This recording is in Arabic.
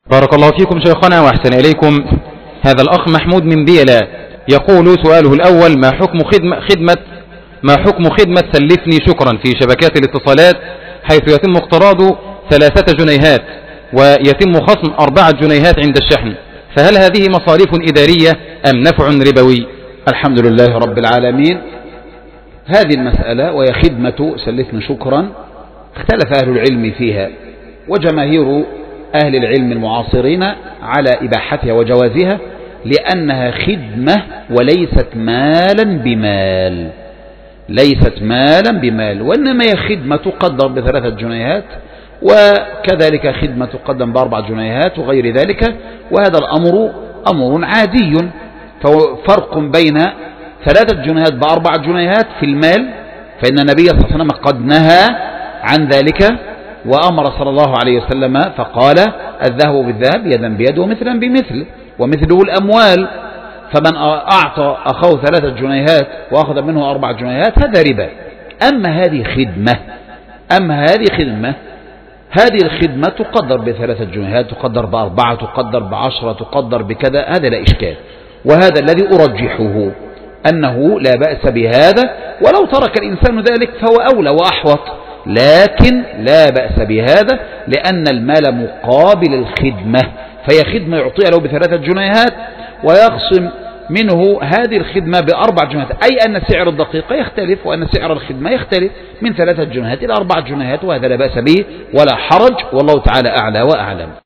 بارك الله فيكم شيخنا وأحسن إليكم. هذا الأخ محمود من بيلا يقول سؤاله الأول: ما حكم خدمة سلفني شكرا في شبكات الاتصالات، حيث يتم اقتراض 3 جنيهات ويتم خصم 4 جنيهات عند الشحن، فهل هذه مصاريف إدارية أم نفع ربوي؟ الحمد لله رب العالمين. هذه المسألة وهي خدمة سلفني شكرا اختلف أهل العلم فيها، وجماهير أهل العلم المعاصرين على إباحتها وجوازها، لأنها خدمة وليست مالا بمال، ليست مالا بمال، وإنما هي خدمة تقدر ب3 جنيهات، وكذلك خدمة تقدم ب4 جنيهات وغير ذلك، وهذا الأمر أمر عادي. ففرق بين 3 جنيهات ب4 جنيهات في المال، فإن النبي صلى الله عليه وسلم قد نهى عن ذلك وأمر صلى الله عليه وسلم فقال: الذهب بالذهب يدا بيد ومثلا بمثل، ومثله الأموال. فمن أعطى أخاه 3 جنيهات وأخذ منه 4 جنيهات هذا ربا. أما هذه خدمة، هذه الخدمة تقدر ب3 جنيهات، تقدر ب4، تقدر ب10، تقدر بكذا، هذا لا إشكال. وهذا الذي أرجحه أنه لا بأس بهذا، ولو ترك الإنسان ذلك فهو أولى وأحوط، لكن لا بأس بهذا لأن المال مقابل الخدمة، فهي خدمة يعطيها له ب3 جنيهات ويخصم منه هذه الخدمة ب4 جنيهات، أي أن سعر الدقيقة يختلف وأن سعر الخدمة يختلف من 3 جنيهات إلى 4 جنيهات، وهذا لا بأس به ولا حرج، والله تعالى أعلى وأعلم.